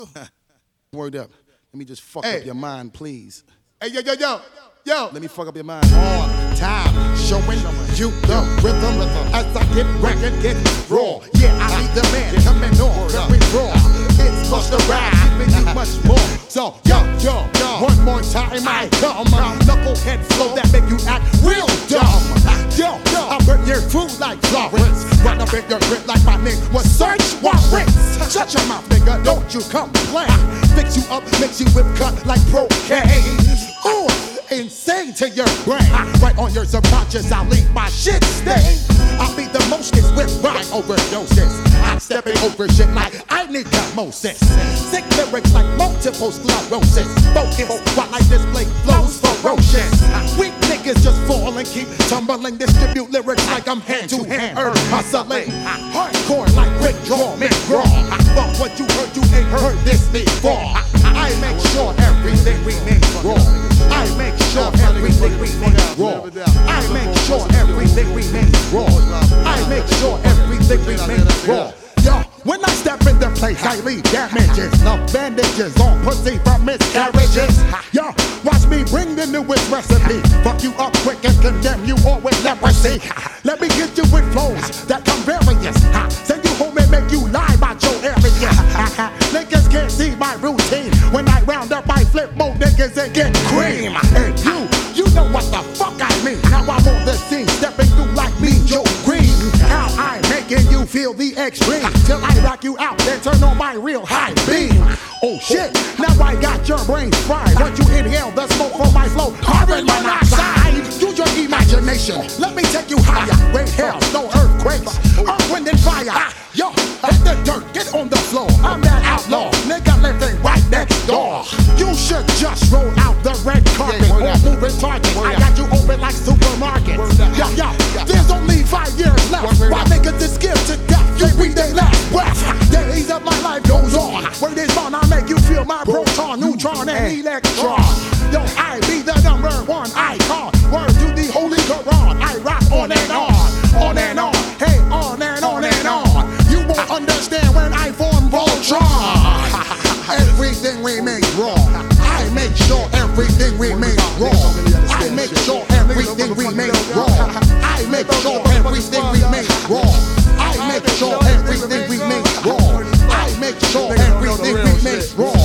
Word up. Let me just fuck up your mind, please. Hey, yo. Let me fuck up your mind. On time, showing you the rhythm as I get ragged, get raw. Yeah, I need the man coming on, very raw. It's Busta Rhymes, giving you much more. So, yo, one more time I come. Knucklehead flow that make you act real dumb. Yo, I burn your food like Florence. Run up in your grip like my name was Search Warrants. Shut your mouth, nigga, don't you complain. Fix you up, makes you whip cut like Procaine. Ooh, insane to your brain. Right on your subconscious, I'll leave my shit stain. I'll be the mostest with rhyme overdoses. I'm stepping over shit like I need osmosis. Sick lyrics like multiple sclerosis. Focus while I display flows ferocious. Weak niggas just fall and keep tumbling. Distribute lyrics like I'm hand-to-hand hustling. Hardcore like Rick Draw, McGraw. But what you ain't heard this before. I make sure everything remains raw. I make sure everything remains raw. I make sure everything remains raw. I make sure everything remains raw. Yo, when I step in the place, I leave damages. No bandages on pussy from miscarriages. Yo, watch me bring the newest recipe. Fuck you up quick and condemn you all with leprosy. Let me get you with flows that come various. Send you home and make you lie about your area. Niggas can't see my routine. When I round up, I flip more niggas and get cream. And you know what the fuck I mean. Now I'm on the scene, stepping through like me, Joe Green. How I'm making you feel the extreme. Till I rock you out, then turn on my real high beam. Oh shit, now I got your brains fried. Once you inhale the smoke from my flow, carbon monoxide. Use your imagination, let me take you higher. Great hell, no earthquakes, earth, wind, and fire. Yo, hit the dirt, get on the floor. I'm that outlaw, nigga living right next door. You should just roll out the red carpet or moving target. I got you open like supermarkets. Yo, there's only 5 years left. Why niggas is scared to death? You breathe they last breath. Days of my life goes on. Word is on, I make you feel my proton, neutron, and electron. Yo, I be the #1 icon. Word to the Holy Quran. I rock on and on and on. Hey, on and on and on. You won't understand when I form Voltron. Everything remains raw. I make sure everything remains raw. I make sure everything remains raw. I make sure everything remains raw. I make sure everything remains raw. I make sure everything remains raw.